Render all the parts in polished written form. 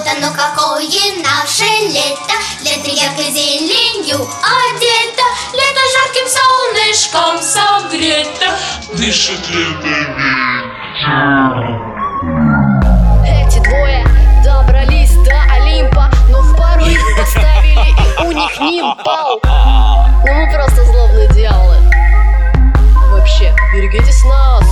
погода, но какое наше лето. Лето яркой зеленью одето, лето жарким солнышком согрето, дышит лето ветер. Эти двое добрались до Олимпа, но в пару их поставили, и у них нимб пал. Ну мы просто злобные дьяволы. Вообще, берегитесь нас.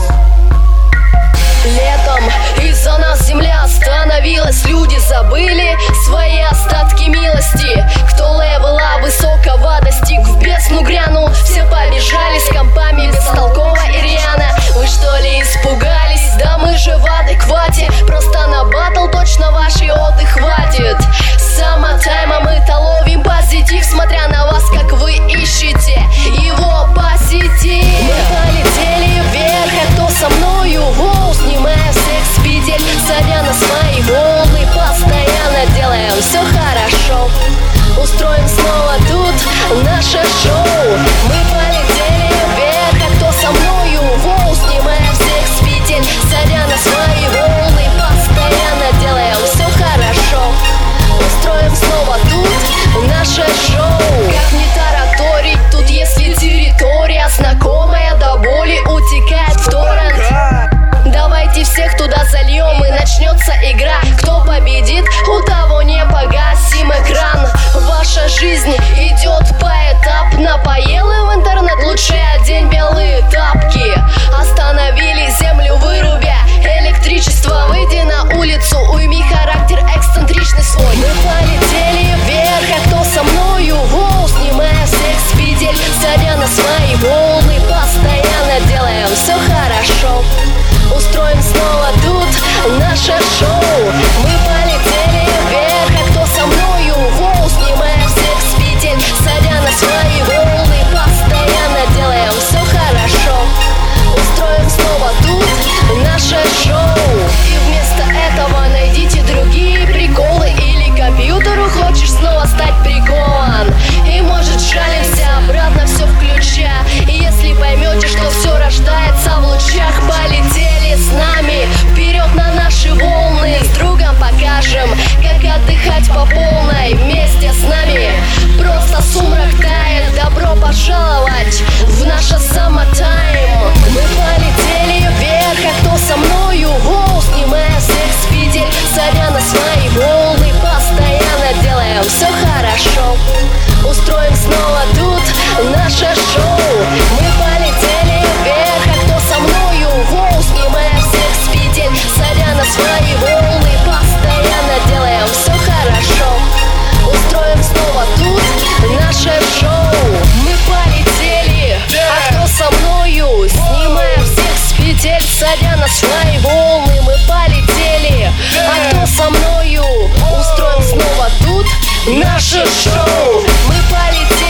Летом из-за нас земля остановилась. Люди забыли свои остатки милости. Кто левела высокого достиг, в бездну грянул. Все побежали с компами бестолково и рьяно. Вы что ли испугались? Да мы же в адеквате. Просто на баттл точно вашей отдых хватит. Самотайма мы-то ловим позитив, смотря на вас, как вы ищете его по сети. Мы полетели вверх, а кто со мною? Воу, снимая всех с петель, садя на свои волны, постоянно делаем все хорошо. Устроим снова тут наше шоу. Мы полетели вверх, а кто со мною? Воу, снимая всех с петель, садя на свои волны, постоянно делаем все хорошо. Устроим снова тут наше шоу. Как не тараторить тут, если территория знакомая до боли утекает в торрент? Давайте всех туда зальем, и начнется игра. Кто победит, у того не погасим экран. Ваша жизнь идет поэтапно. Поела в интернет, лучше одень белые тапки. Остановили землю, вырубя электричество. Выйди на улицу, уйми характер эксцентричный свой. Мы полетели вверх, а кто со мною? Воу, снимая всех с петель, садя на свои волны, постоянно делаем все хорошо. Устроим снова тут наше шоу. Мы полетели вверх, а кто со мною? Воу, снимая всех с петель, садя на свои волны, постоянно делаем все хорошо. Устроим снова тут наше шоу. И вместо этого найдите другие приколы. Или компьютеру хочешь снова стать прикован, и может жалимся обратно все включа. И если поймете, что все рождается в лучах, полетели с нами вперед на наши волны. С другом покажем, как отдыхать по полной. Вместе с нами просто сумрак тает. Добро пожаловать в наше самотайм. Мы полетели вверх, а кто со мною? Воу, снимая всех с петель, садя на свои волны, постоянно делаем все хорошо. Устроим снова тут наше шоу. Мы полетели вверх, а кто со мною? Воу, снимая всех с петель, садя на свои волны, постоянно делаем все хорошо. Устроим снова тут наше шоу. Мы полетели, а кто со мною? Снимая всех с петель, садя на свои волны, мы полетели, а кто со мною? Устроим снова тут наше шоу. Мы полетели.